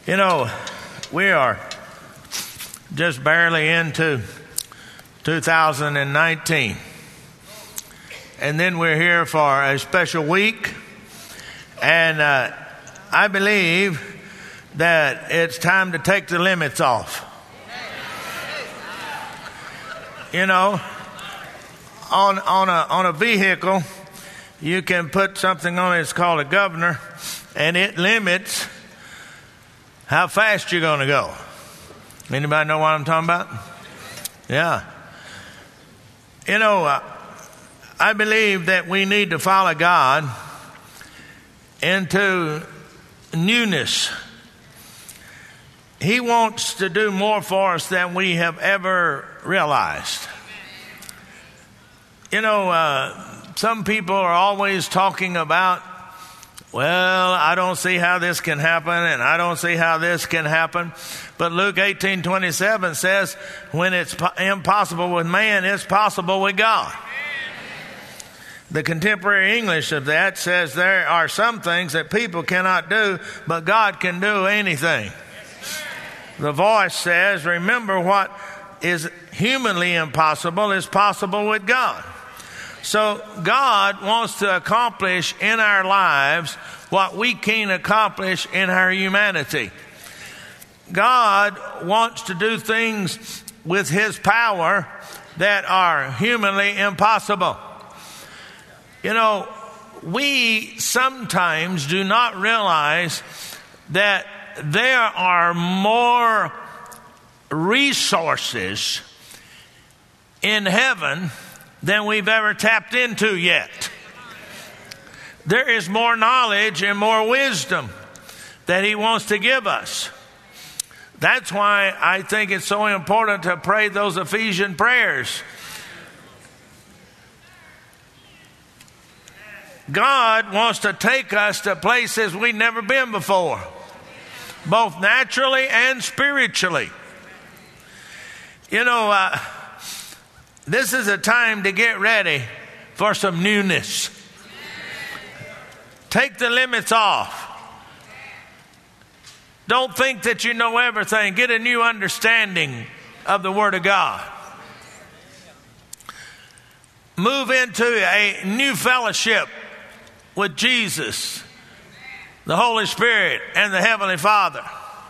You know, we are just barely into 2019. And then we're here for a special week. And I believe that it's time to take the limits off. You know, on a vehicle, you can put something on it. It's called a governor, and it limits how fast you're going to go. Anybody know what I'm talking about? Yeah. You know, I believe that we need to follow God into newness. He wants to do more for us than we have ever realized. You know, some people are always talking about, well, I don't see how this can happen, and I don't see how this can happen. But Luke 18:27 says, when it's impossible with man, it's possible with God. The contemporary English of that says there are some things that people cannot do, but God can do anything. The Voice says, remember, what is humanly impossible is possible with God. So God wants to accomplish in our lives what we can't accomplish in our humanity. God wants to do things with His power that are humanly impossible. You know, we sometimes do not realize that there are more resources in heaven than we've ever tapped into yet. There is more knowledge and more wisdom that He wants to give us. That's why I think it's so important to pray those Ephesian prayers. God wants to take us to places we've never been before, both naturally and spiritually. You know, this is a time to get ready for some newness. Take the limits off. Don't think that you know everything. Get a new understanding of the Word of God. Move into a new fellowship with Jesus, the Holy Spirit, and the Heavenly Father.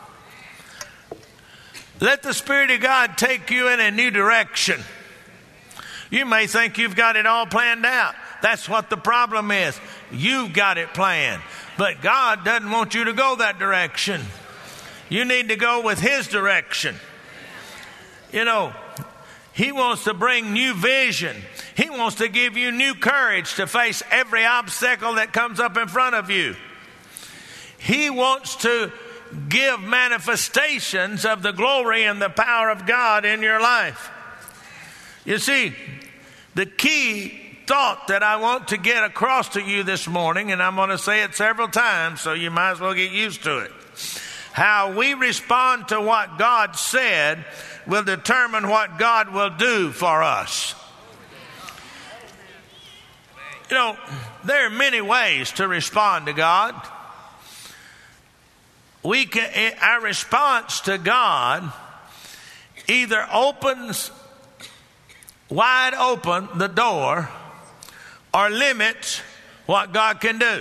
Let the Spirit of God take you in a new direction. You may think you've got it all planned out. That's what the problem is. You've got it planned. But God doesn't want you to go that direction. You need to go with His direction. You know, He wants to bring new vision. He wants to give you new courage to face every obstacle that comes up in front of you. He wants to give manifestations of the glory and the power of God in your life. You see, the key thought that I want to get across to you this morning, and I'm going to say it several times, so you might as well get used to it. How we respond to what God said will determine what God will do for us. You know, there are many ways to respond to God. Our response to God either opens wide open the door or limits what God can do.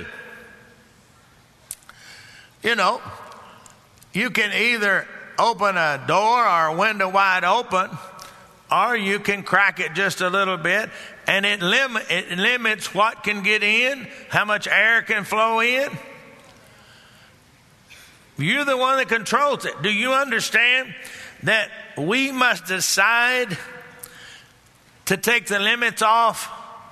You know, you can either open a door or a window wide open, or you can crack it just a little bit, and it limits what can get in, how much air can flow in. You're the one that controls it. Do you understand that we must decide to take the limits off?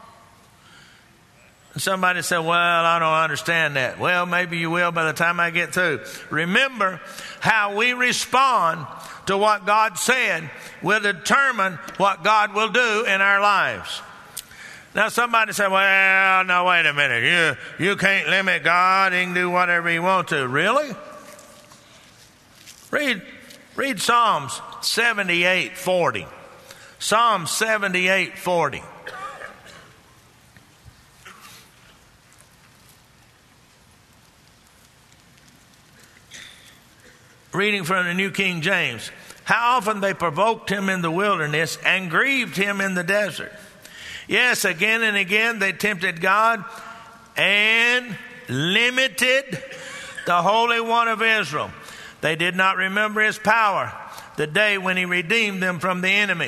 Somebody said, well, I don't understand that. Well, maybe you will by the time I get through. Remember, how we respond to what God said will determine what God will do in our lives. Now, somebody said, well, no, wait a minute. You can't limit God. He can do whatever He wants to. Really? Read Psalms 78:40. Psalm 78:40. reading from the New King James. How often they provoked him in the wilderness and grieved him in the desert. Yes, again and again they tempted God and limited the Holy One of Israel. They did not remember his power, the day when he redeemed them from the enemy.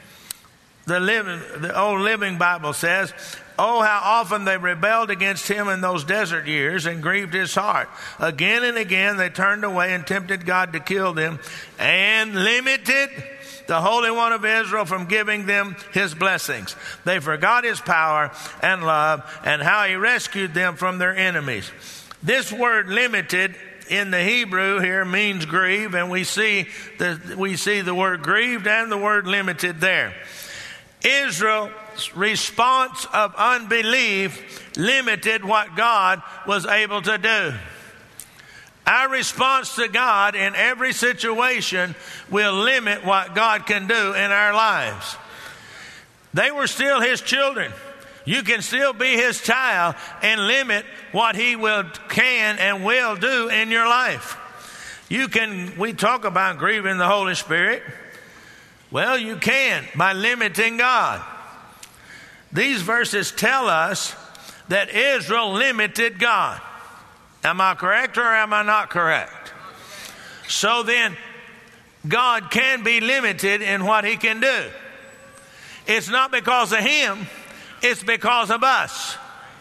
The Old Living Bible says, oh, how often they rebelled against him in those desert years and grieved his heart. Again and again they turned away and tempted God to kill them and limited the Holy One of Israel from giving them his blessings. They forgot his power and love and how he rescued them from their enemies. This word limited in the Hebrew here means grieve, and we see the word grieved and the word limited there. Israel's response of unbelief limited what God was able to do. Our response to God in every situation will limit what God can do in our lives. They were still his children. You can still be his child and limit what he can and will do in your life. We talk about grieving the Holy Spirit. Well, you can by limiting God. These verses tell us that Israel limited God. Am I correct or am I not correct? So then, God can be limited in what he can do. It's not because of him, it's because of us.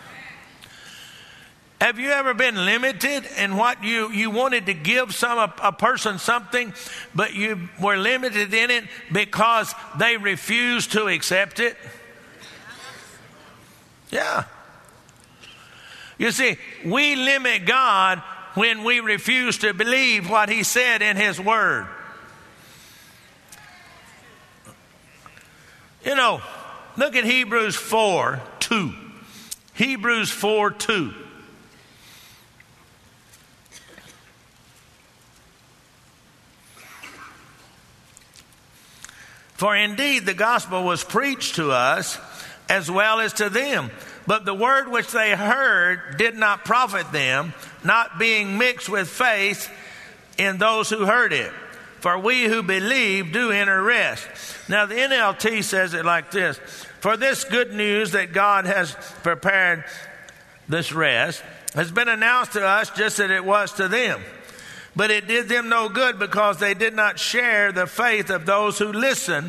Have you ever been limited in what you wanted to give a person something, but you were limited in it because they refused to accept it? Yeah. You see, we limit God when we refuse to believe what he said in his word. You know, look at Hebrews 4:2. Hebrews 4:2. For indeed the gospel was preached to us as well as to them. But the word which they heard did not profit them, not being mixed with faith in those who heard it. For we who believe do enter rest. Now the NLT says it like this. For this good news that God has prepared this rest has been announced to us just as it was to them. But it did them no good because they did not share the faith of those who listen.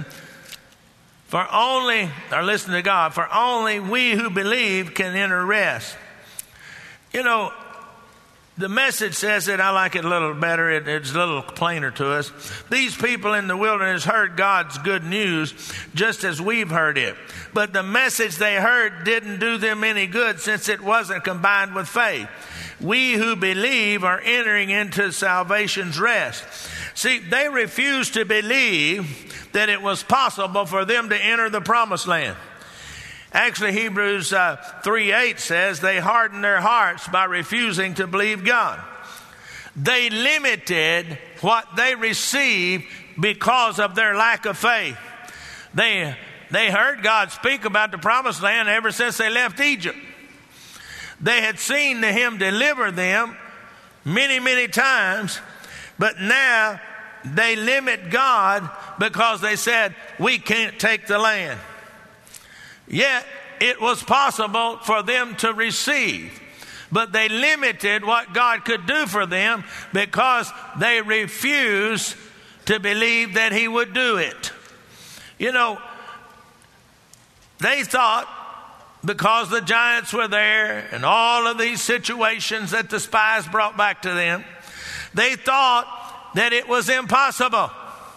Listen to God, for only we who believe can enter rest. You know, the Message says it, I like it a little better, it's a little plainer to us. These people in the wilderness heard God's good news just as we've heard it. But the message they heard didn't do them any good since it wasn't combined with faith. We who believe are entering into salvation's rest. See, they refused to believe that it was possible for them to enter the promised land. Actually, Hebrews 3:8 says they hardened their hearts by refusing to believe God. They limited what they received because of their lack of faith. They heard God speak about the promised land ever since they left Egypt. They had seen him deliver them many, many times, but now they limit God because they said, we can't take the land. Yet it was possible for them to receive, but they limited what God could do for them because they refused to believe that he would do it. You know, they thought because the giants were there and all of these situations that the spies brought back to them, they thought that it was impossible.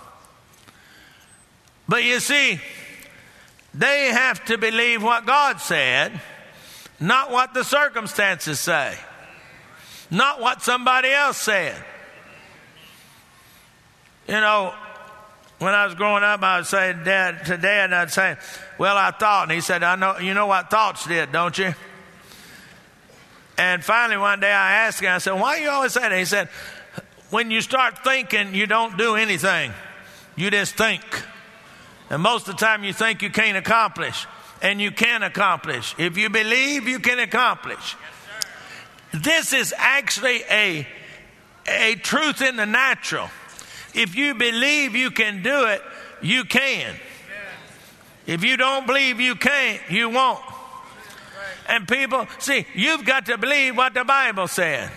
But you see, they have to believe what God said, not what the circumstances say, not what somebody else said. You know, when I was growing up, I would say to Dad, I'd say, well, I thought. And he said, I know, you know what thoughts did, don't you? And finally one day I asked him, I said, why do you always say that? He said, when you start thinking, you don't do anything. You just think. And most of the time you think you can't accomplish. And you can accomplish. If you believe, you can accomplish. This is actually a truth in the natural. If you believe you can do it, you can. If you don't believe you can't, you won't. And people, see, you've got to believe what the Bible said.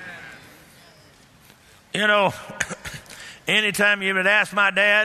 You know, anytime you would ask my dad,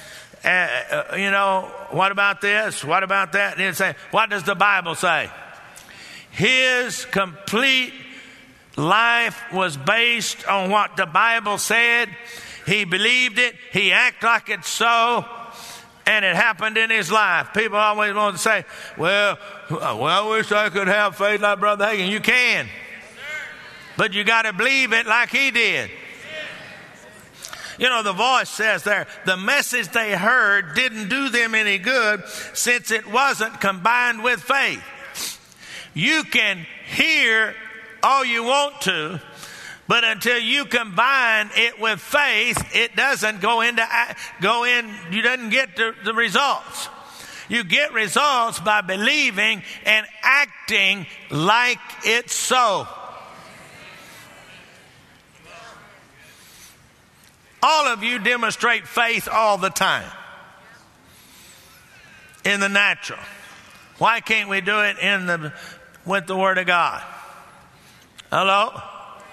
what about this? What about that? And he'd say, what does the Bible say? His complete life was based on what the Bible said. He believed it. He acted like it's so. And it happened in his life. People always want to say, well, I wish I could have faith like Brother Hagin. You can. But you got to believe it like he did. You know, the voice says there, the message they heard didn't do them any good since it wasn't combined with faith. You can hear all you want to, but until you combine it with faith, it doesn't you doesn't get the results. You get results by believing and acting like it's so. All of you demonstrate faith all the time in the natural. Why can't we do it with the Word of God? Hello?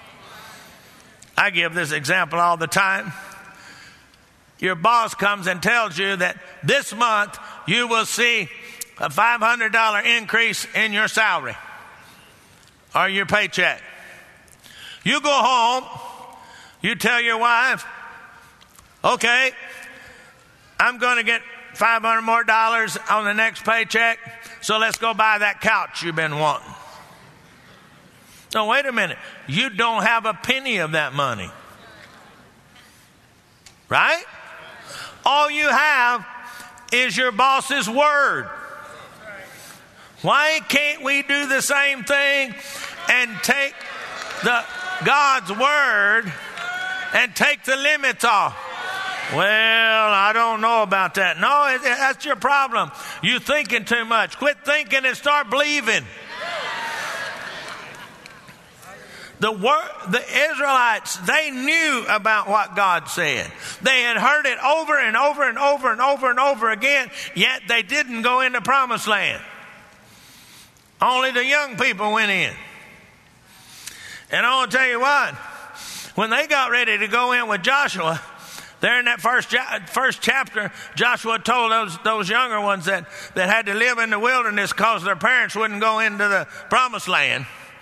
I give this example all the time. Your boss comes and tells you that this month you will see a $500 increase in your salary or your paycheck. You go home, you tell your wife, okay, I'm going to get $500 more on the next paycheck, so let's go buy that couch you've been wanting. No, wait a minute. You don't have a penny of that money. Right? All you have is your boss's word. Why can't we do the same thing and take God's word and take the limits off? Well, I don't know about that. No, that's your problem. You're thinking too much. Quit thinking and start believing. The Israelites, they knew about what God said. They had heard it over and over and over and over and over again, yet they didn't go into promised land. Only the young people went in. And I want to tell you what, when they got ready to go in with Joshua, there in that first chapter, Joshua told those younger ones that had to live in the wilderness because their parents wouldn't go into the promised land.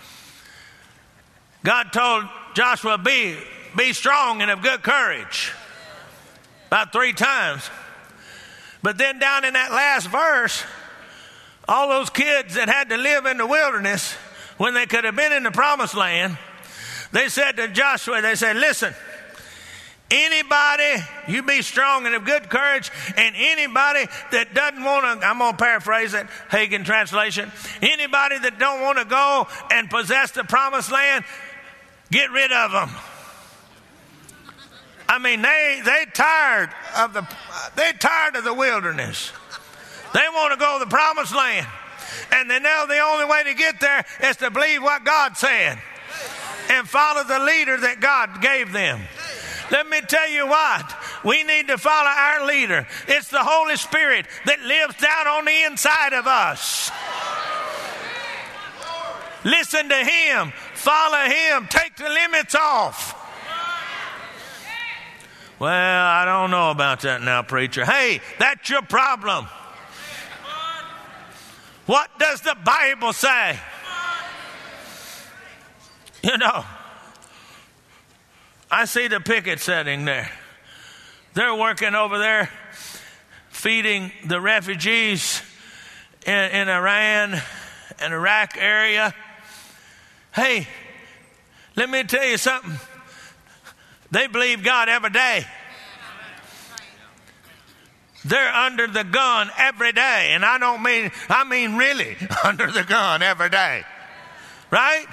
God told Joshua, be strong and of good courage. About 3 times. But then down in that last verse, all those kids that had to live in the wilderness when they could have been in the promised land, they said to Joshua, they said, listen, anybody, you be strong and of good courage, and anybody that doesn't want to, I'm going to paraphrase it, Hagin translation, anybody that don't want to go and possess the promised land, get rid of them. I mean, they tired of the wilderness. They want to go to the promised land. And they know the only way to get there is to believe what God said and follow the leader that God gave them. Let me tell you what, we need to follow our leader. It's the Holy Spirit that lives down on the inside of us. Listen to Him. Follow Him. Take the limits off. Well, I don't know about that now, preacher. Hey, that's your problem. What does the Bible say? You know, I see the picket setting there. They're working over there feeding the refugees in Iran and Iraq area. Hey, let me tell you something. They believe God every day. They're under the gun every day. And I mean really under the gun every day. Right?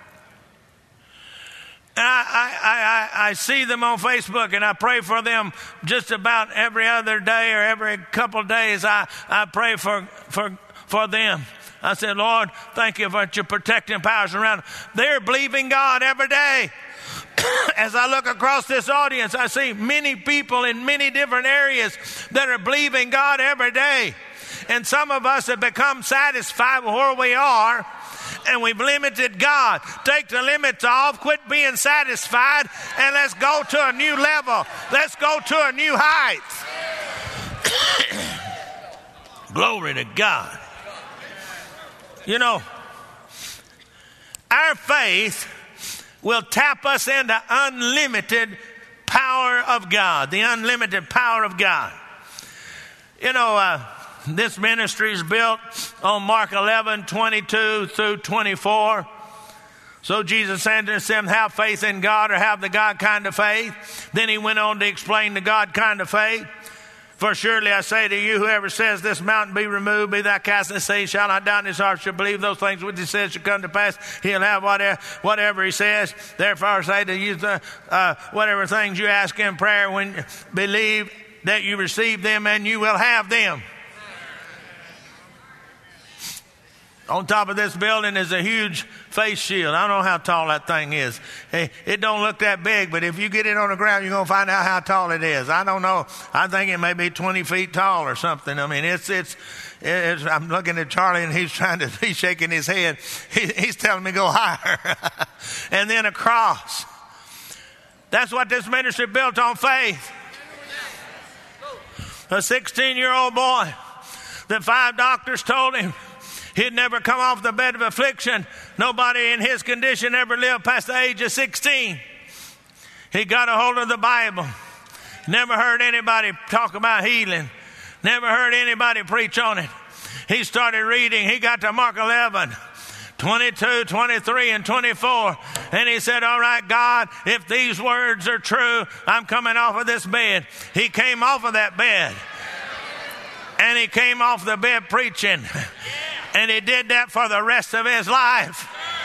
And I see them on Facebook and I pray for them just about every other day or every couple of days. I pray for for them. I said, Lord, thank you for your protecting powers around them. They're believing God every day. As I look across this audience, I see many people in many different areas that are believing God every day. And some of us have become satisfied with where we are, and we've limited God. Take the limits off, quit being satisfied, and let's go to a new level. Let's go to a new height. Glory to God. You know, our faith will tap us into unlimited power of God, the unlimited power of God. You know, this ministry is built on Mark 11:22 through 24. So Jesus said to them, have faith in God, or have the God kind of faith. Then he went on to explain the God kind of faith. For surely I say to you, whoever says this mountain be removed, be thou cast in the sea, shall not doubt in his heart, shall believe those things which he says shall come to pass, he'll have whatever he says. Therefore I say to you, whatever things you ask in prayer, when believe that you receive them, and you will have them. On top of this building is a huge face shield. I don't know how tall that thing is. It don't look that big, but if you get it on the ground, you're going to find out how tall it is. I don't know. I think it may be 20 feet tall or something. I mean, it's I'm looking at Charlie, and he's shaking his head. He's telling me go higher. And then a cross. That's what this ministry built on, faith. A 16-year-old boy that 5 doctors told him he'd never come off the bed of affliction. Nobody in his condition ever lived past the age of 16. He got a hold of the Bible. Never heard anybody talk about healing. Never heard anybody preach on it. He started reading. He got to Mark 11:22, 23, and 24. And he said, all right, God, if these words are true, I'm coming off of this bed. He came off of that bed. And he came off the bed preaching. And he did that for the rest of his life.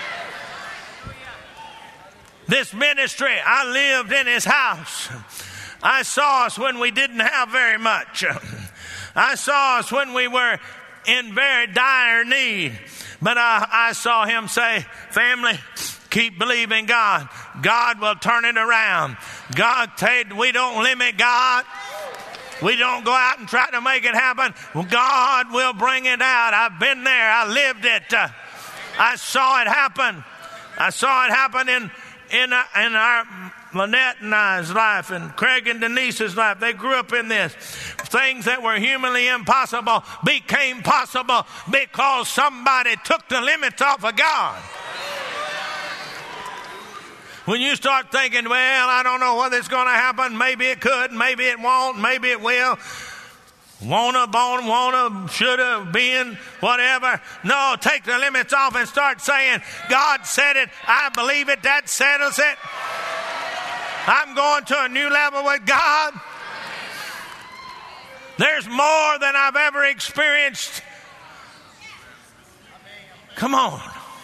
This ministry, I lived in his house. I saw us when we didn't have very much. I saw us when we were in very dire need. But I saw him say, family, keep believing God. God will turn it around. We don't limit God. We don't go out and try to make it happen. God will bring it out. I've been there. I lived it. I saw it happen. I saw it happen in our Lynette and I's life, and Craig and Denise's life. They grew up in this. Things that were humanly impossible became possible because somebody took the limits off of God. When you start thinking, well, I don't know whether it's going to happen. Maybe it could. Maybe it won't. Maybe it will. Wanna, shoulda, been, whatever. No, take the limits off and start saying, God said it. I believe it. That settles it. I'm going to a new level with God. There's more than I've ever experienced. Come on.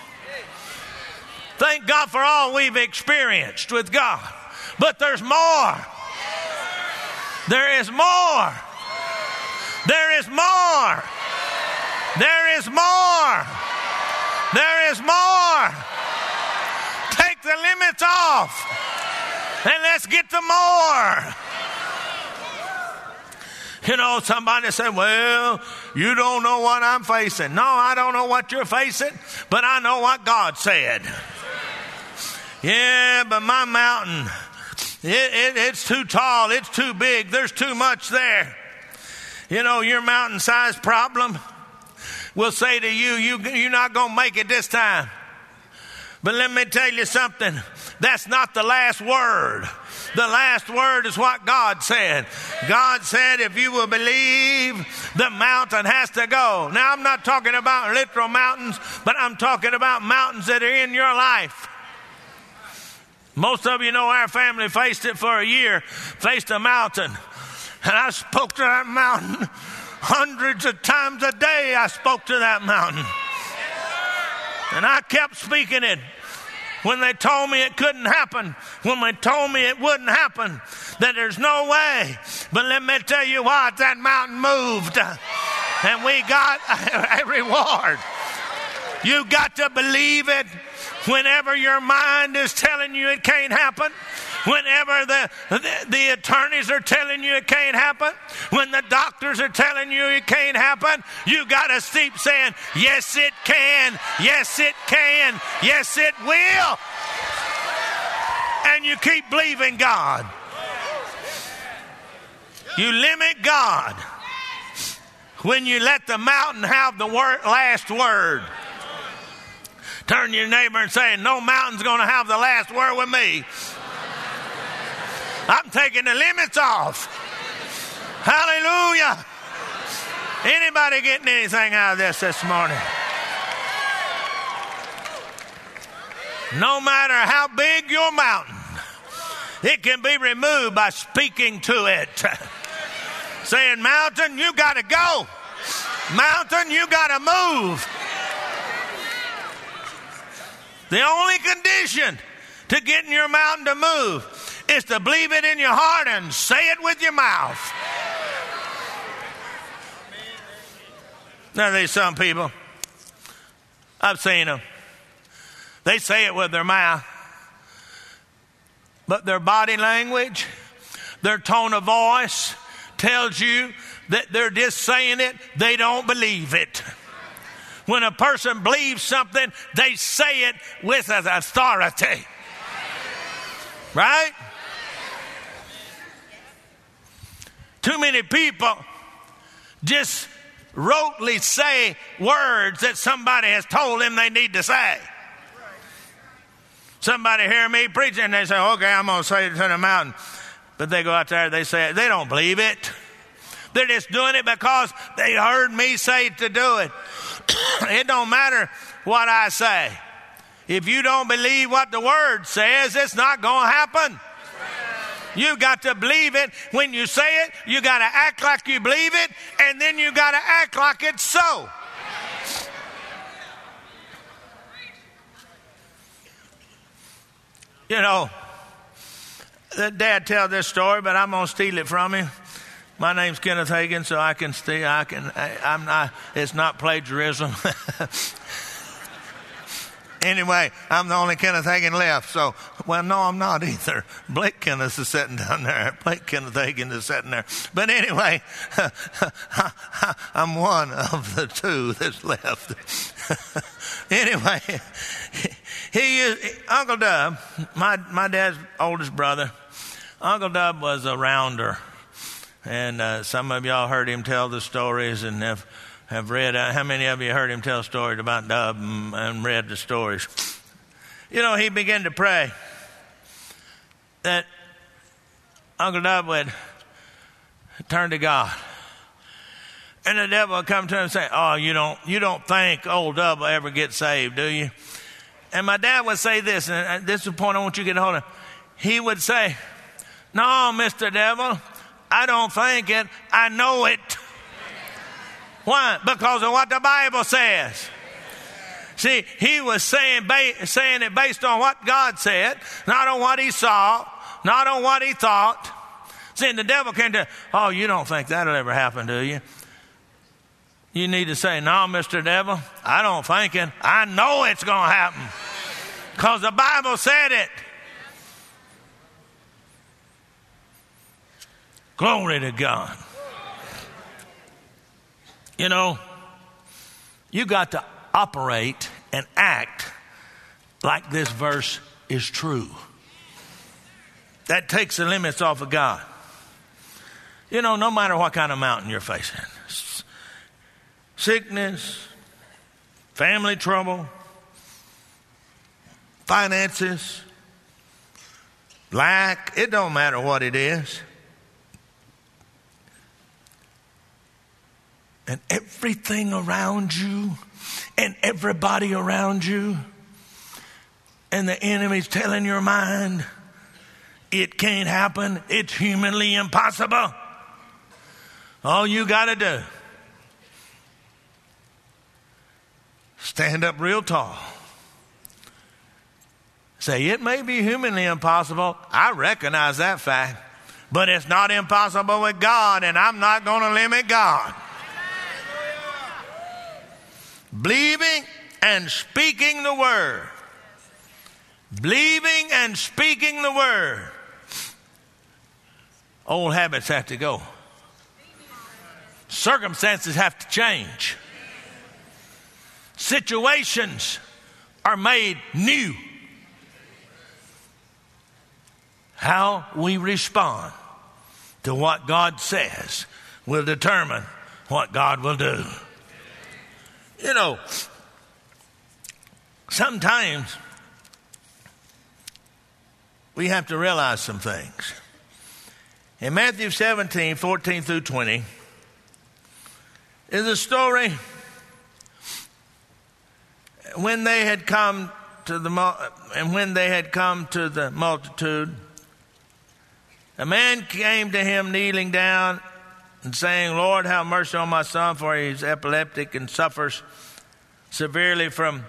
Thank God for all we've experienced with God. But there's more. There is more. There is more. There is more. There is more. Take the limits off and let's get the more. You know, somebody said, well, you don't know what I'm facing. No, I don't know what you're facing, but I know what God said. Yeah, but my mountain, it's too tall. It's too big. There's too much there. You know, your mountain-sized problem will say to you, you're not going to make it this time. But let me tell you something. That's not the last word. The last word is what God said. God said, if you will believe, the mountain has to go. Now, I'm not talking about literal mountains, but I'm talking about mountains that are in your life. Most of you know our family faced it for a year, faced a mountain. And I spoke to that mountain hundreds of times a day. I spoke to that mountain. And I kept speaking it. When they told me it couldn't happen, when they told me it wouldn't happen, that there's no way. But let me tell you what, that mountain moved. and we got a reward. You got to believe it whenever your mind is telling you it can't happen. Whenever the attorneys are telling you it can't happen, when the doctors are telling you it can't happen, you got to keep saying, yes, it can. Yes, it can. Yes, it will. And you keep believing God. You limit God when you let the mountain have the last word. Turn to your neighbor and say, no mountain's going to have the last word with me. I'm taking the limits off. Hallelujah. Anybody getting anything out of this morning? No matter how big your mountain, it can be removed by speaking to it. Saying, mountain, you got to go. Mountain, you got to move. The only condition to getting your mountain to move is to believe it in your heart and say it with your mouth. Now, there's some people, I've seen them, they say it with their mouth, but their body language, their tone of voice tells you that they're just saying it, they don't believe it. When a person believes something, they say it with authority. Right? Too many people just rotely say words that somebody has told them they need to say. Somebody hear me preaching and they say, okay, I'm going to say it to the mountain. But they go out there, they say it. They don't believe it. They're just doing it because they heard me say to do it. It don't matter what I say. If you don't believe what the word says, it's not going to happen. You got to believe it. When you say it, you got to act like you believe it, and then you got to act like it's so. You know, Dad tell this story, but I'm going to steal it from him. My name's Kenneth Hagin, so I can steal. I'm not. It's not plagiarism. Anyway, I'm the only Kenneth Hagin left. So, well, no, I'm not either. Blake Kenneth is sitting down there. Blake Kenneth Hagin is sitting there. But anyway, I'm one of the two that's left. Anyway, Uncle Dub, my dad's oldest brother. Uncle Dub was a rounder. And some of y'all heard him tell the stories and have read. How many of you heard him tell stories about Dub and read the stories? You know, he began to pray that Uncle Dub would turn to God. And the devil would come to him and say, oh, you don't think old Dub will ever get saved, do you? And my dad would say this, and this is the point I want you to get a hold of. He would say, no, Mr. Devil, I don't think it, I know it. Why? Because of what the Bible says. See, he was saying it based on what God said, not on what he saw, not on what he thought. See, the devil came to, oh, you don't think that'll ever happen, do you? You need to say, no, Mr. Devil, I don't think it. I know it's going to happen. Because the Bible said it. Glory to God. You know, you got to operate and act like this verse is true. That takes the limits off of God. You know, no matter what kind of mountain you're facing, sickness, family trouble, finances, lack, it don't matter what it is. And everything around you and everybody around you and the enemy's telling your mind it can't happen, it's humanly impossible. All you got to do, stand up real tall. Say, it may be humanly impossible. I recognize that fact. But it's not impossible with God, and I'm not going to limit God. Believing and speaking the word. Believing and speaking the word. Old habits have to go. Circumstances have to change. Situations are made new. How we respond to what God says will determine what God will do. You know, sometimes we have to realize some things. In Matthew 17, 14 through 20, is a story when they had come to the multitude. A man came to him kneeling down and saying, Lord, have mercy on my son, for he is epileptic and suffers severely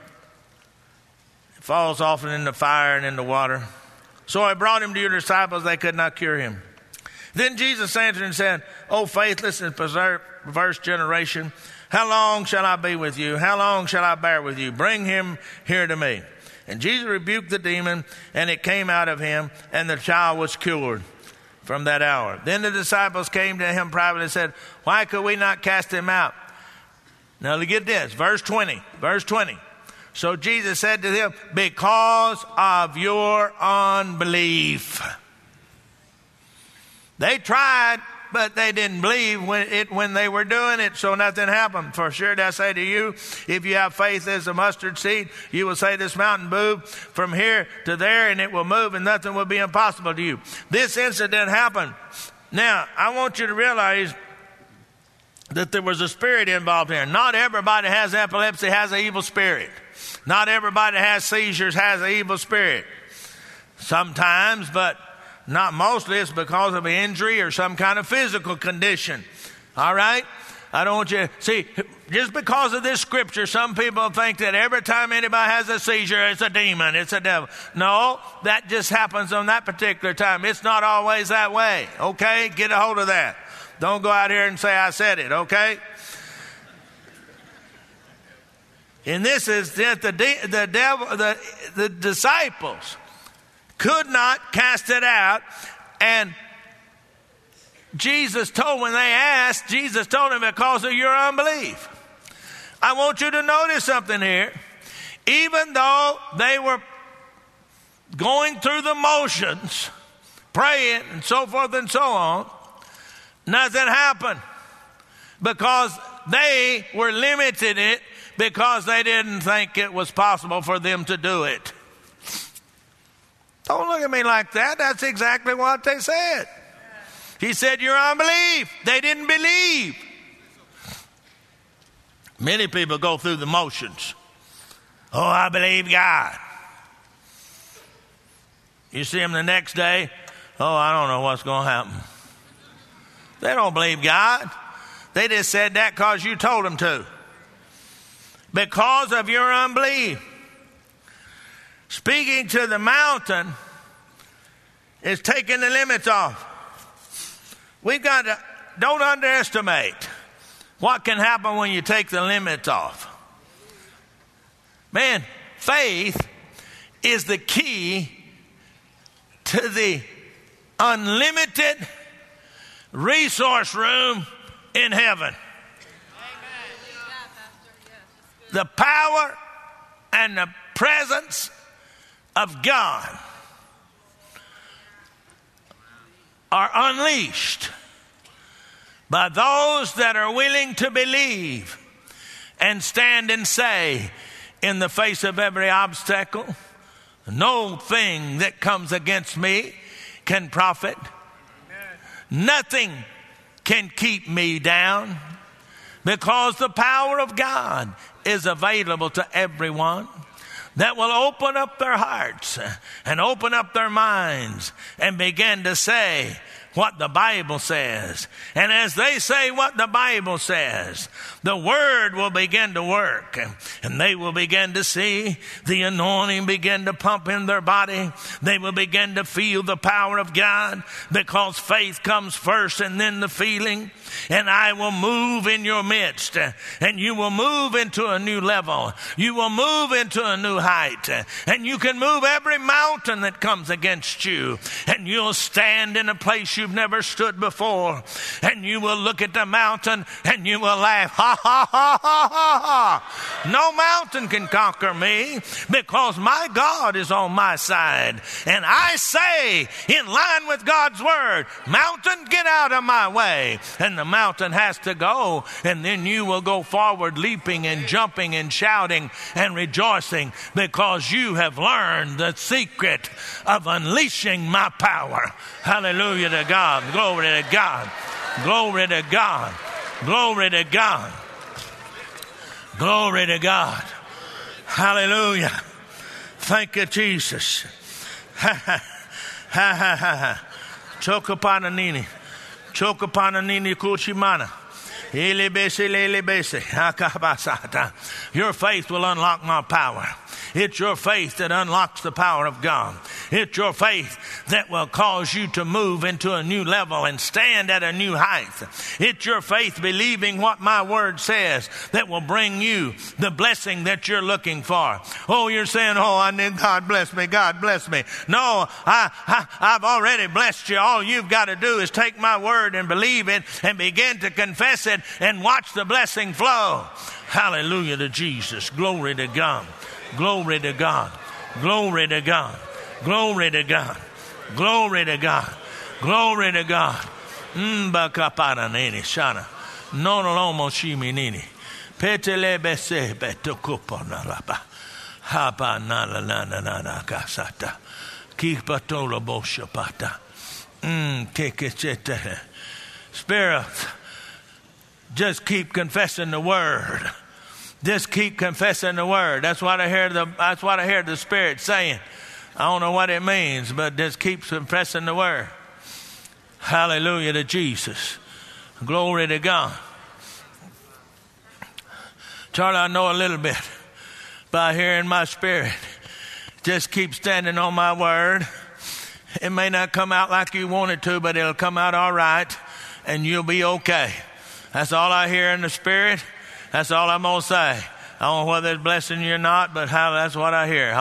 falls often in the fire and in the water. So I brought him to your disciples, they could not cure him. Then Jesus answered and said, O faithless and perverse generation, how long shall I be with you? How long shall I bear with you? Bring him here to me. And Jesus rebuked the demon, and it came out of him, and the child was cured from that hour. Then the disciples came to him privately and said, why could we not cast him out? Now get this, verse 20. So Jesus said to them, because of your unbelief. They tried, but they didn't believe when they were doing it, so nothing happened. For sure I say to you, if you have faith as a mustard seed, you will say this mountain, move from here to there, and it will move, and nothing will be impossible to you. This incident happened. Now, I want you to realize that there was a spirit involved here. Not everybody has epilepsy, has an evil spirit. Not everybody has seizures, has an evil spirit. Sometimes, but not mostly, it's because of an injury or some kind of physical condition. All right? I don't want you to see, just because of this scripture, some people think that every time anybody has a seizure, it's a demon, it's a devil. No, that just happens on that particular time. It's not always that way. Okay? Get a hold of that. Don't go out here and say I said it, okay? And this is that the disciples could not cast it out, and Jesus told them because of your unbelief. I want you to notice something here. Even though they were going through the motions, praying and so forth and so on, nothing happened because they were limiting it because they didn't think it was possible for them to do it. Don't look at me like that. That's exactly what they said. He said, your unbelief. They didn't believe. Many people go through the motions. Oh, I believe God. You see them the next day. Oh, I don't know what's going to happen. They don't believe God. They just said that because you told them to. Because of your unbelief. Speaking to the mountain is taking the limits off. We've got to, don't underestimate what can happen when you take the limits off. Man, faith is the key to the unlimited resource room in heaven. The power and the presence of God are unleashed by those that are willing to believe and stand and say, in the face of every obstacle, no thing that comes against me can profit. Nothing can keep me down, because the power of God is available to everyone that will open up their hearts and open up their minds and begin to say, what the Bible says. And as they say what the Bible says, the Word will begin to work, and they will begin to see the anointing begin to pump in their body. They will begin to feel the power of God, because faith comes first and then the feeling. And I will move in your midst, and you will move into a new level. You will move into a new height, and you can move every mountain that comes against you, and you'll stand in a place you've never stood before, and you will look at the mountain and you will laugh. Ha ha ha ha ha ha. No mountain can conquer me, because my God is on my side. And I say, in line with God's word, mountain, get out of my way. And the mountain has to go, and then you will go forward, leaping and jumping and shouting and rejoicing, because you have learned the secret of unleashing my power. Hallelujah to God. Glory to God. Glory to God. Glory to God. Glory to God. Hallelujah. Thank you, Jesus. Ha ha ha ha ha. Chokapananini. Chokapananini kuchimana. Your faith will unlock my power. It's your faith that unlocks the power of God. It's your faith that will cause you to move into a new level and stand at a new height. It's your faith believing what my word says that will bring you the blessing that you're looking for. Oh, you're saying, oh, I need God bless me, God bless me. No, I've already blessed you. All you've got to do is take my word and believe it and begin to confess it and watch the blessing flow. Hallelujah to Jesus. Glory to God. Glory to God. Glory to God. Glory to God. Glory to God. Glory to God. Mbakapara nini shana. Nono lomo shimi nini. Petele bese betokupo na lapa. Hapa na la na na na na kasata. Kipatola boshapata. Kekechete. Spirit, just keep confessing the word. Just keep confessing the word. That's what I hear the Spirit saying. I don't know what it means, but just keep confessing the word. Hallelujah to Jesus. Glory to God. Charlie, I know a little bit by hearing my spirit. Just keep standing on my word. It may not come out like you want it to, but it'll come out all right, and you'll be okay. That's all I hear in the Spirit. That's all I'm going to say. I don't know whether it's blessing you or not, but that's what I hear.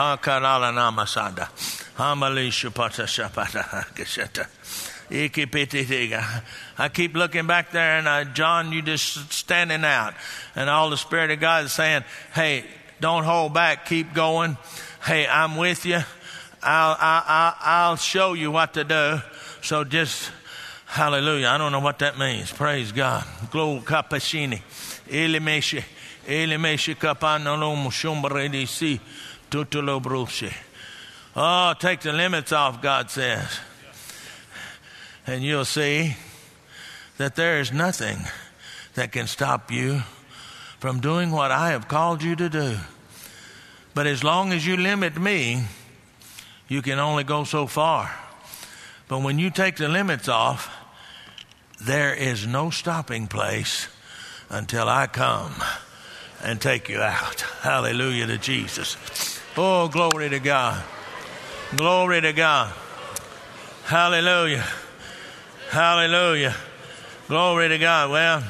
I keep looking back there, and John, you just standing out. And all the Spirit of God is saying, hey, don't hold back. Keep going. Hey, I'm with you. I'll show you what to do. So just, hallelujah. I don't know what that means. Praise God. Glory kapashini. Elimeshe kapano mushumbredi tutulo brushe. Oh, take the limits off, God says. And you'll see that there is nothing that can stop you from doing what I have called you to do. But as long as you limit me, you can only go so far. But when you take the limits off, there is no stopping place until I come and take you out. Hallelujah to Jesus. Oh, glory to God. Glory to God. Hallelujah. Hallelujah. Glory to God. Well,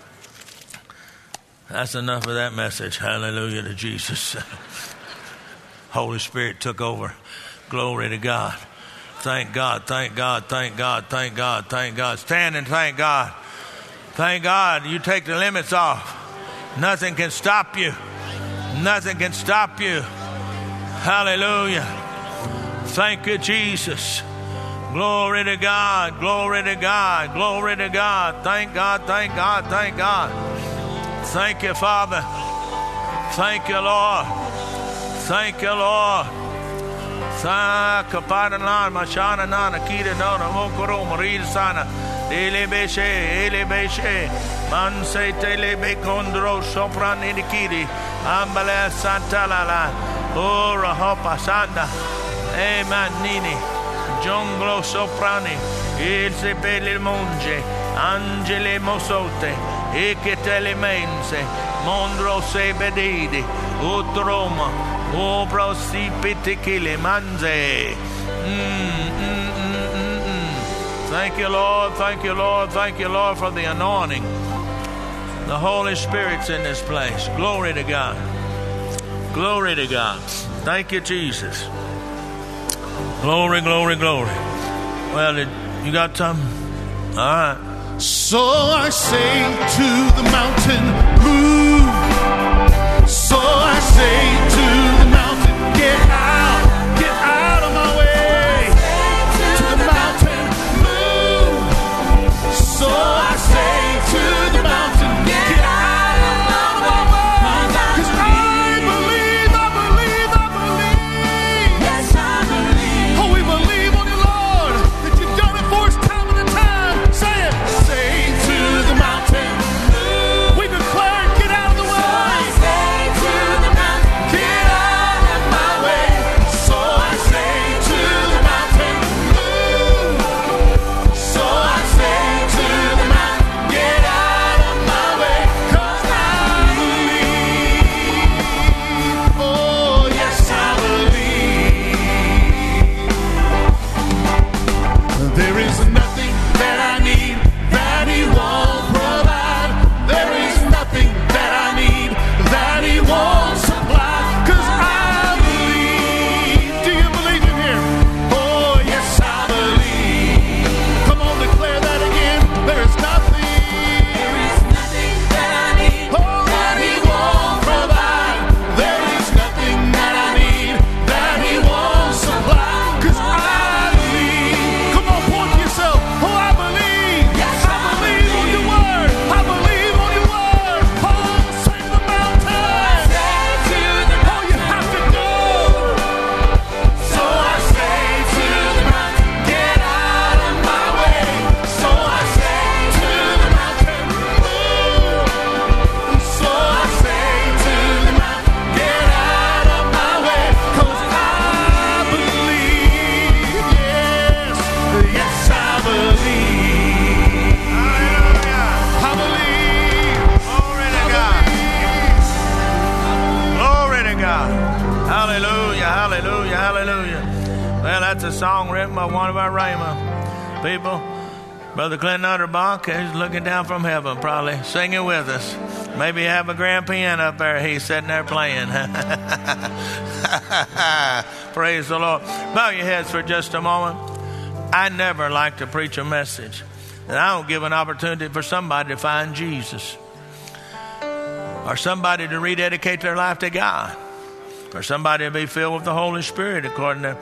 that's enough of that message. Hallelujah to Jesus. Holy Spirit took over. Glory to God. Thank God, thank God, thank God, thank God, thank God. Stand and thank God. Thank God you take the limits off. Nothing can stop you. Nothing can stop you. Hallelujah. Thank you, Jesus. Glory to God, glory to God, glory to God. Thank God, thank God, thank God. Thank you, Father. Thank you, Lord. Thank you, Lord. Kaparan Mashana Nana Kida Nona Mokoro Marida Sana Elebeshe Manse Telebe Condro Sopran Indikidi Ambala Santalala Ora Hopa Sanda Eman Nini Jonglo Soprani Il sepele monge, angele mosote, eketele mense, mondro se bedidi, utroma, obro si pitikile manze. Thank you, Lord. Thank you, Lord. Thank you, Lord, for the anointing. The Holy Spirit's in this place. Glory to God. Glory to God. Thank you, Jesus. Glory, glory, glory. Well, you got something? All right. So I say to the mountain, move. So I say to the mountain, get out of my way. To the mountain, move. So I say to the mountain, get out of my way. 'Cause I believe. Yes, I believe. Oh, we believe on you, Lord, that you've done it for us time and time. Say it. Say to the mountain, move. We declare, get out of the way. Say to the mountain, Get out of my way. So I say to the mountain, move. So I say to the mountain, get out of my way. 'Cause I believe. Oh, yes, I believe. There is nothing that I need that He won't provide. There is nothing that I need that He won't supply. 'Cause I believe. Do you believe in Him? Oh, yes, I believe. Come on, declare that again. There is nothing. there is nothing that I need. Oh, that He won't provide. There is nothing that I need that He won't supply. 'Cause I believe. Come on, point to yourself. Oh, I believe. Yes, I believe on your word. I believe on your word. Oh, say the mountain. Say to the Oh, you have to go. So I say to the mountain, get out of my way. So I say to the mountain, move. So I say to the mountain, get out of my way. 'Cause I believe. Yes, yes, I believe. Hallelujah. I believe. Glory to God. Glory to God. Hallelujah, hallelujah, hallelujah. Well, that's a song written by one of our Rhema people. Brother Clinton Utterbach is looking down from heaven, probably singing with us. Maybe have a grand piano up there. He's sitting there playing. Praise the Lord. Bow your heads for just a moment. I never like to preach a message and I don't give an opportunity for somebody to find Jesus, or somebody to rededicate their life to God, or somebody to be filled with the Holy Spirit according to,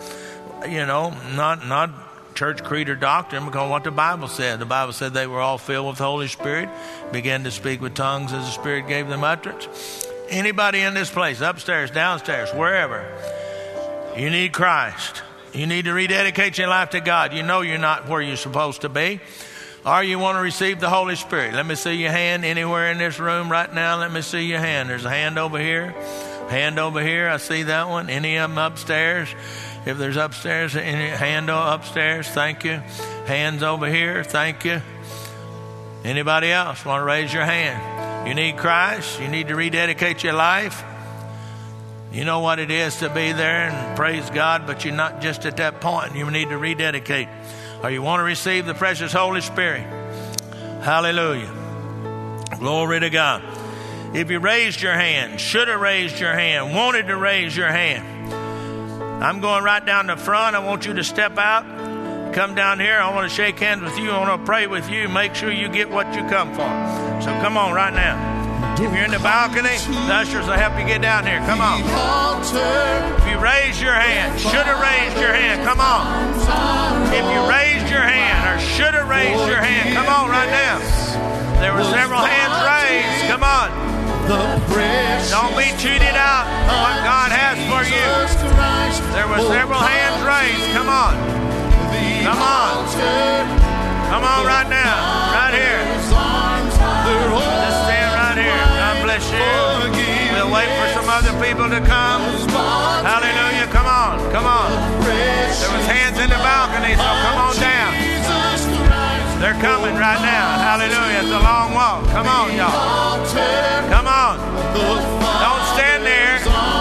not church creed or doctrine, because what the Bible said. The Bible said they were all filled with the Holy Spirit, began to speak with tongues as the Spirit gave them utterance. Anybody in this place, upstairs, downstairs, wherever, you need Christ. You need to rededicate your life to God. You know you're not where you're supposed to be. Or you want to receive the Holy Spirit. Let me see your hand anywhere in this room right now. Let me see your hand. There's a hand over here. Hand over here. I see that one. Any of them upstairs? If there's upstairs, any hand upstairs? Thank you. Hands over here. Thank you. Anybody else want to raise your hand? You need Christ. You need to rededicate your life. You know what it is to be there and praise God, but you're not just at that point. You need to rededicate. Or you want to receive the precious Holy Spirit. Hallelujah. Glory to God. If you raised your hand, should have raised your hand, wanted to raise your hand, I'm going right down the front. I want you to step out, come down here. I want to shake hands with you. I want to pray with you. Make sure you get what you come for. So come on right now. If you're in the balcony, the ushers will help you get down here. Come on. If you raise your hand, should have raised your hand, come on. If you raised your hand or should have raised your hand, come on right now. There were several hands raised. Come on. Don't be cheated out of what God has for you. There were several hands raised. Come on. Come on. Come on right now. Right here. Just stand right here. God bless you. We'll wait for some other people to come. Hallelujah. Come on. Come on. There was hands in the balcony, so come on down. They're coming right now. Hallelujah. It's a long walk. Come on, y'all. Come on. Don't stand there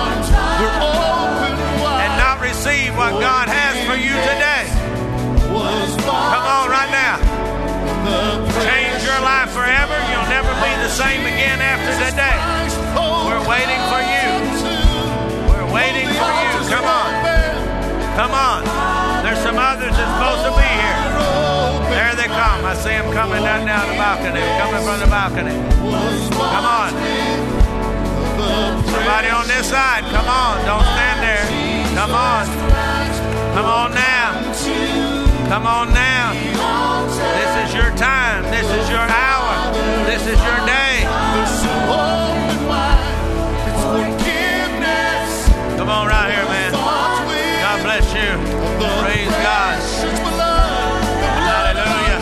and not receive what God has for you today. Come on right now. Change your life forever. You'll never be the same again after today. We're waiting for you. We're waiting for you. Come on. Come on. There's some others that's supposed to be here. There they come. I see them coming down the balcony. Coming from the balcony. Come on. Somebody on this side. Come on. Don't stand there. Come on. Come on now. Come on now. This is your time. This is your hour. This is your day. Come on right here, man. God bless you. Praise God. Hallelujah.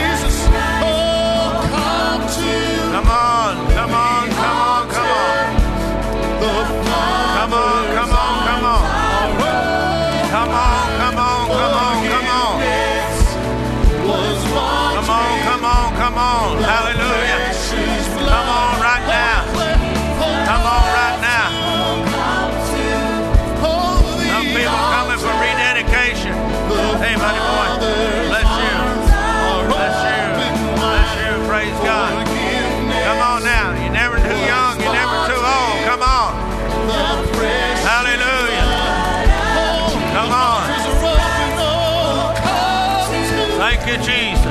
Come on, come on, come on, come on. Come on, come on, come on. Come on, come on, come on, come on. Come on, come on, come on. Hallelujah. Come on right now. Come on right now. Some people coming for rededication. Hey, buddy boy. Bless you. Bless you. Bless you. Praise God. Come on now. You're never too young. You're never too old. Come on. Hallelujah. Come on. Thank you, Jesus.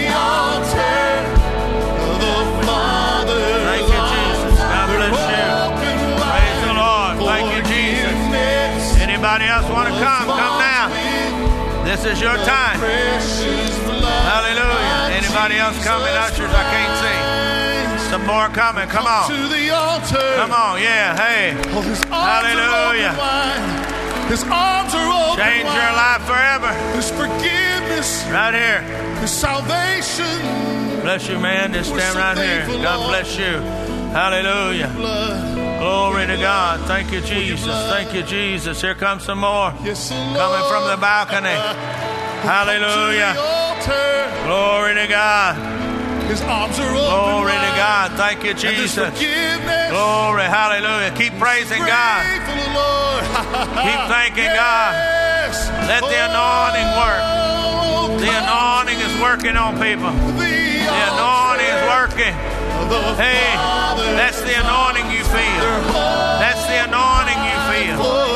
Thank you, Jesus. God bless you. Praise the Lord. Thank you, Jesus. Anybody else want to come? Come now. This is your time. Hallelujah. Anybody else coming? Ushers, I can't see. Some more coming. Come on. Come on. Yeah. Hey. Hallelujah. His arms are open. Change your life forever. His forgiveness. Right here. His salvation. Bless you, man. Just stand right here. God bless you. Hallelujah. Glory to God. Thank you, Jesus. Thank you, Jesus. Here comes some more. Coming from the balcony. Hallelujah. Glory to God. His arms are open. Glory to God. Thank you, Jesus. Glory. Hallelujah. Keep praising God. Keep thanking God. Let the anointing work. The anointing is working on people. The anointing is working. Hey, that's the anointing you feel. That's the anointing you feel.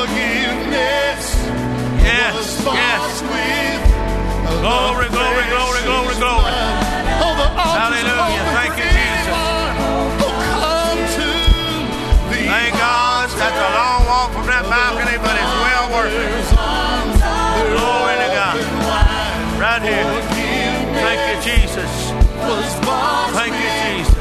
Yes, yes. Glory, glory, glory, glory, glory. Hallelujah. Thank you, Jesus. Thank God. That's a long walk from that balcony, but it's well worth it. Glory to God. Right here. Thank you, Jesus. Thank you, Jesus.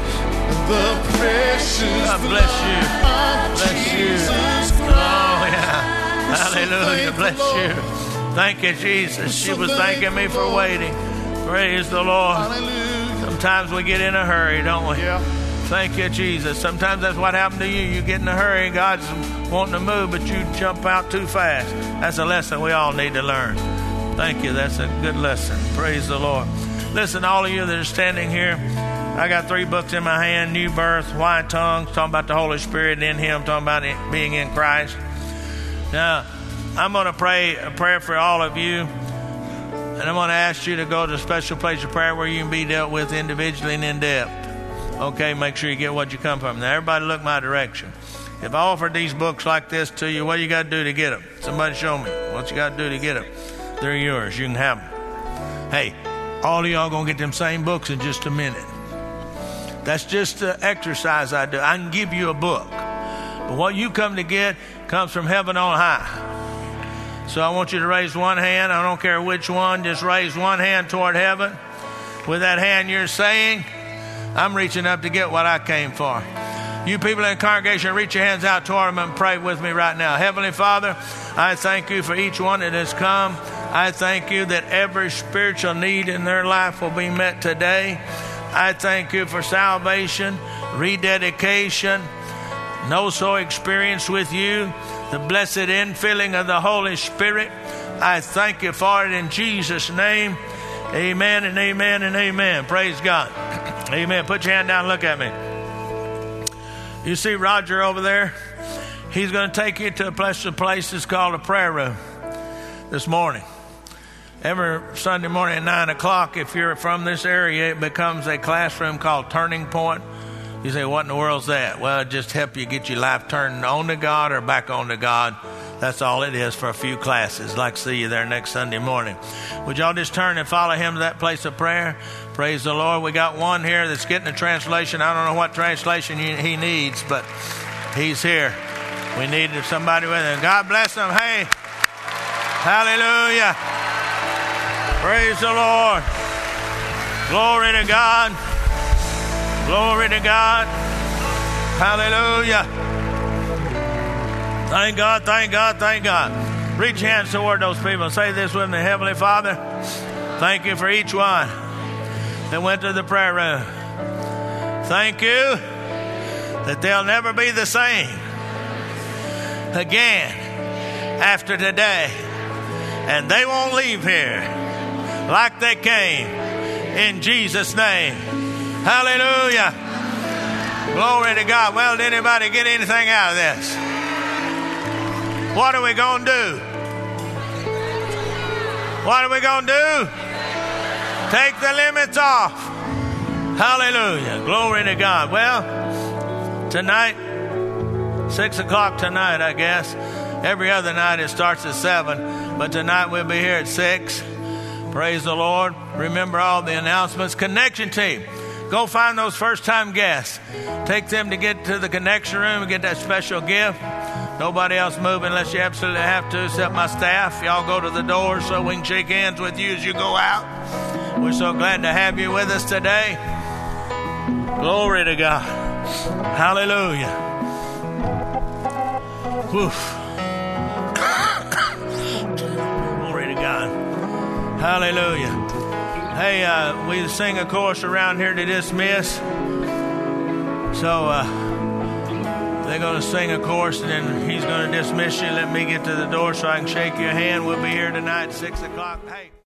God bless you. Bless you. Oh, yeah. Hallelujah. Bless you. Thank you, Jesus. She was thanking me for waiting. Praise the Lord. Sometimes we get in a hurry, don't we? Yeah. Thank you, Jesus. Sometimes that's what happened to you. You get in a hurry and God's wanting to move, but you jump out too fast. That's a lesson we all need to learn. Thank you. That's a good lesson. Praise the Lord. Listen, all of you that are standing here, I got 3 books in my hand: New Birth, White Tongues, talking about the Holy Spirit in Him, talking about it being in Christ. Now, I'm going to pray a prayer for all of you, and I'm going to ask you to go to a special place of prayer where you can be dealt with individually and in depth. Okay, make sure you get what you come from. Now, everybody look my direction. If I offered these books like this to you, what do you got to do to get them? Somebody show me what you got to do to get them. They're yours. You can have them. Hey, all of y'all going to get them same books in just a minute. That's just the exercise I do. I can give you a book, but what you come to get comes from heaven on high. So I want you to raise one hand. I don't care which one. Just raise one hand toward heaven. With that hand, you're saying, I'm reaching up to get what I came for. You people in the congregation, reach your hands out toward them and pray with me right now. Heavenly Father, I thank you for each one that has come. I thank you that every spiritual need in their life will be met today. I thank you for salvation, rededication, no-so experience with you, the blessed infilling of the Holy Spirit. I thank you for it in Jesus' name. Amen and amen and amen. Praise God. Amen. Put your hand down and look at me. You see Roger over there? He's going to take you to a place that's called a prayer room this morning. Every Sunday morning at 9 o'clock, if you're from this area, it becomes a classroom called Turning Point. You say, what in the world's that? Well, it just help you get your life turned on to God or back on to God. That's all it is for a few classes. I'd like to see you there next Sunday morning. Would y'all just turn and follow him to that place of prayer? Praise the Lord. We got one here that's getting a translation. I don't know what translation he needs, but he's here. We need somebody with him. God bless him. Hey, hallelujah. Praise the Lord. Glory to God. Glory to God. Hallelujah. Thank God, thank God, thank God. Reach your hands toward those people and say this with me. Heavenly Father, thank you for each one that went to the prayer room. Thank you that they'll never be the same again after today. And they won't leave here like they came. In Jesus' name. Hallelujah. Glory to God. Well, did anybody get anything out of this? What are we going to do? What are we going to do? Take the limits off. Hallelujah. Glory to God. Well, tonight, 6 o'clock tonight, I guess. Every other night it starts at 7. But tonight we'll be here at 6. Praise the Lord. Remember all the announcements. Connection team. Go find those first-time guests. Take them to get to the connection room and get that special gift. Nobody else move unless you absolutely have to, except my staff. Y'all go to the door so we can shake hands with you as you go out. We're so glad to have you with us today. Glory to God. Hallelujah. Woof. Glory to God. Hallelujah. Hey, we sing a chorus around here to dismiss. So, they're going to sing a chorus and then he's going to dismiss you. Let me get to the door so I can shake your hand. We'll be here tonight at 6 o'clock. Hey.